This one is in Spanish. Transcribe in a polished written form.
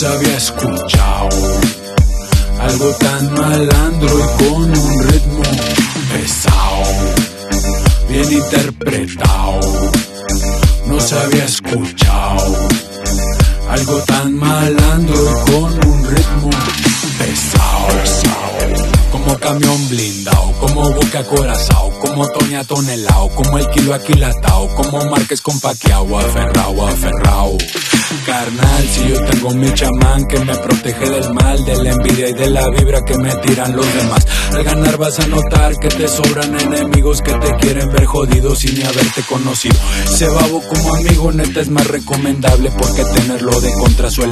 se había escuchado algo tan malandro y con un ritmo pesado, bien interpretado. No se había escuchado algo tan malandro y con un ritmo pesado. Como camión blindado, como buque acorazado, como Toña tonelao, como el kilo aquilatao, como Márquez con Paquiao, aferrao, aferrao. Carnal, si yo tengo mi chamán que me protege del mal, de la envidia y de la vibra que me tiran los demás. Al ganar vas a notar que te sobran enemigos que te quieren ver jodido sin ni haberte conocido. Ese babo como amigo neta es más recomendable porque tenerlo de contra suele